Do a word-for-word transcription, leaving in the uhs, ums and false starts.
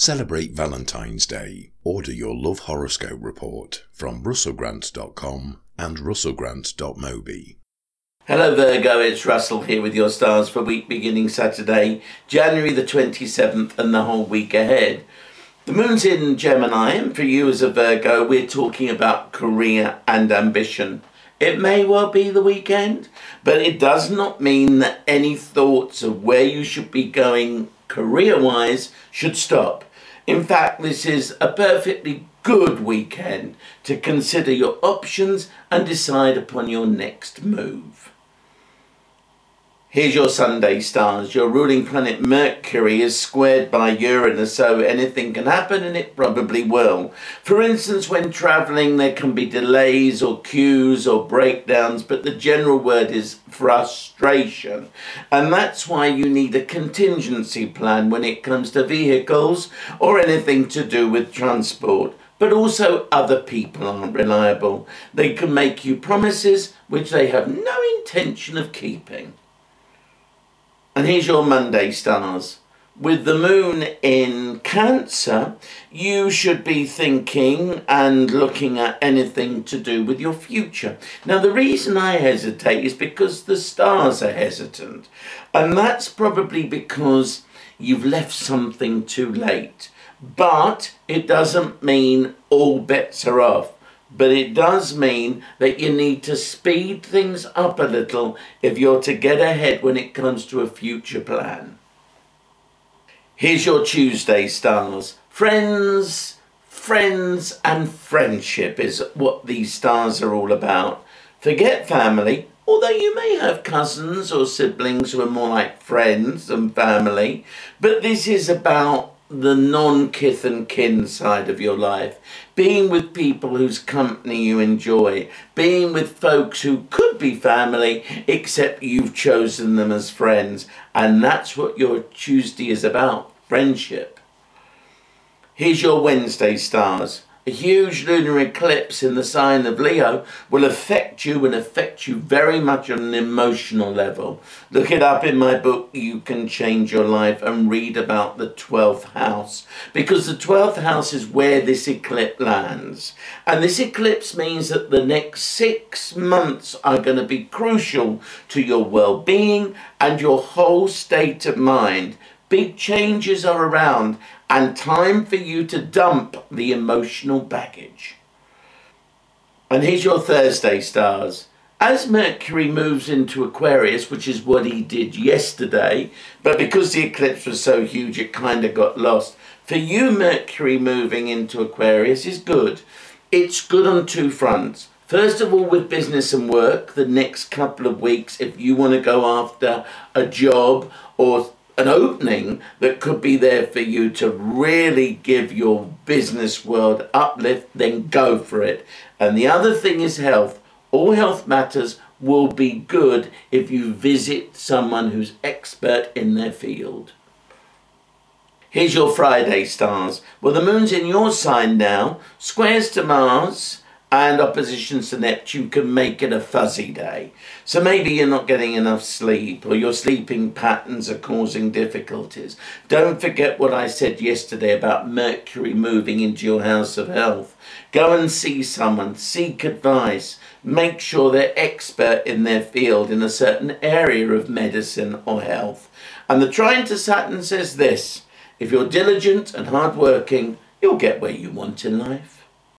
Celebrate Valentine's Day. Order your love horoscope report from russell grant dot com and russell grant dot mobi. Hello Virgo, it's Russell here with your stars for week beginning Saturday, January the twenty-seventh and the whole week ahead. The moon's in Gemini, and for you as a Virgo, we're talking about career and ambition. It may well be the weekend, but it does not mean that any thoughts of where you should be going career-wise should stop. In fact, this is a perfectly good weekend to consider your options and decide upon your next move. Here's your Sunday stars. Your ruling planet Mercury is squared by Uranus, so anything can happen, and it probably will. For instance, when travelling there can be delays or queues or breakdowns, but the general word is frustration. And that's why you need a contingency plan when it comes to vehicles or anything to do with transport. But also other people aren't reliable. They can make you promises which they have no intention of keeping. And here's your Monday stars. With the moon in Cancer, you should be thinking and looking at anything to do with your future. Now, the reason I hesitate is because the stars are hesitant. And that's probably because you've left something too late. But it doesn't mean all bets are off. But it does mean that you need to speed things up a little if you're to get ahead when it comes to a future plan. Here's your Tuesday stars. Friends, friends and friendship is what these stars are all about. Forget family, although you may have cousins or siblings who are more like friends than family. But this is about the non-kith and kin side of your life, being with people whose company you enjoy, being with folks who could be family except you've chosen them as friends, and that's what your Tuesday is about, friendship. Here's your Wednesday stars. A huge lunar eclipse in the sign of Leo will affect you and affect you very much on an emotional level. Look it up in my book, You Can Change Your Life, and read about the twelfth house. Because the twelfth house is where this eclipse lands. And this eclipse means that the next six months are going to be crucial to your well-being and your whole state of mind. Big changes are around, and time for you to dump the emotional baggage. And here's your Thursday stars. As Mercury moves into Aquarius, which is what he did yesterday, but because the eclipse was so huge it kind of got lost, for you Mercury moving into Aquarius is good. It's good on two fronts. First of all, with business and work, the next couple of weeks, if you want to go after a job or an opening that could be there for you to really give your business world uplift, then go for it. And the other thing is health. All health matters will be good if you visit someone who's expert in their field. Here's your Friday stars. Well, the moon's in your sign now. Squares to Mars and oppositions to Neptune can make it a fuzzy day. So maybe you're not getting enough sleep, or your sleeping patterns are causing difficulties. Don't forget what I said yesterday about Mercury moving into your house of health. Go and see someone, seek advice, make sure they're expert in their field in a certain area of medicine or health. And the trine to Saturn says this: if you're diligent and hardworking, you'll get where you want in life.